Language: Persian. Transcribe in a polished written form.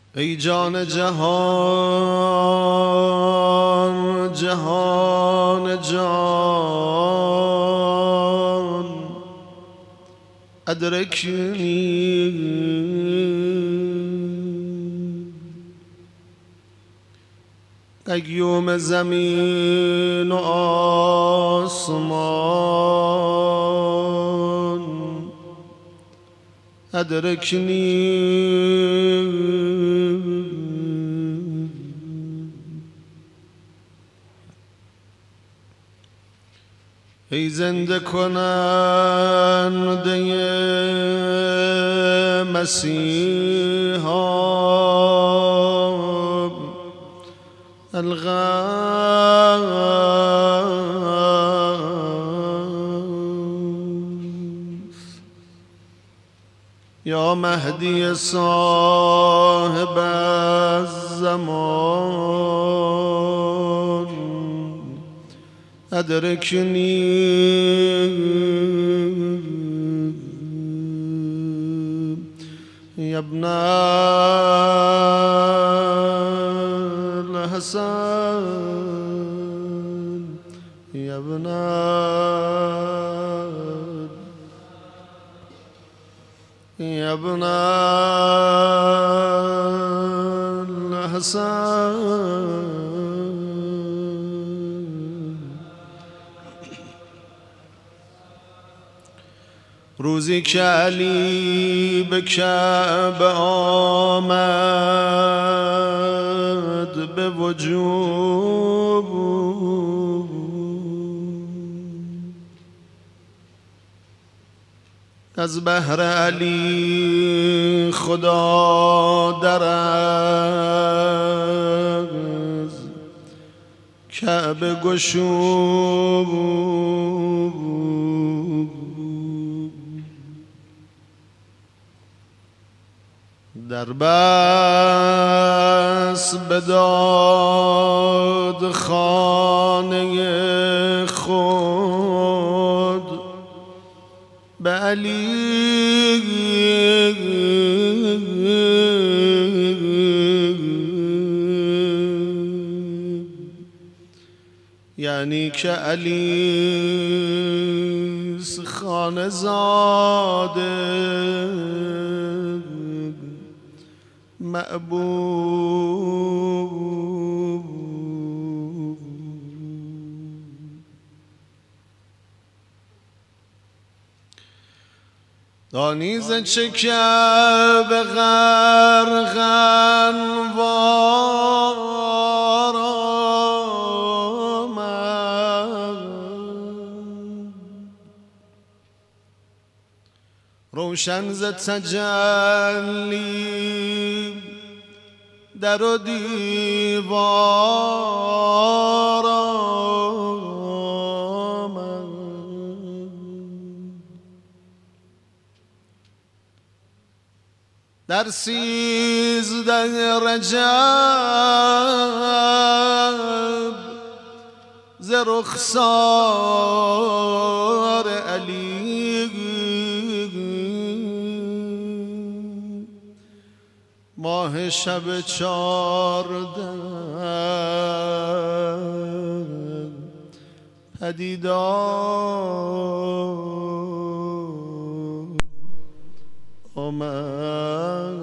ای جان جهان جهان جان ادرکنی قیوم زمین و آسمان ادرکنی ای زنده کننده مسیحا الغوث یا مهدی صاحب الزمان ادرکنی یا ابن الحسن یا ابن الحسن روزی که علی به کعبه آمد به وجود از بهر علی خدا در از کعبه گشود در بس بداد خانه خود به علی یعنی که علی خانه زاده محبوب دانی ز چه کعبه غرقن وار آمد روشن ز تجلی در و دیوار آمد در 13 رجب ز رخسار علی ماه شب 14 پدیدار آمد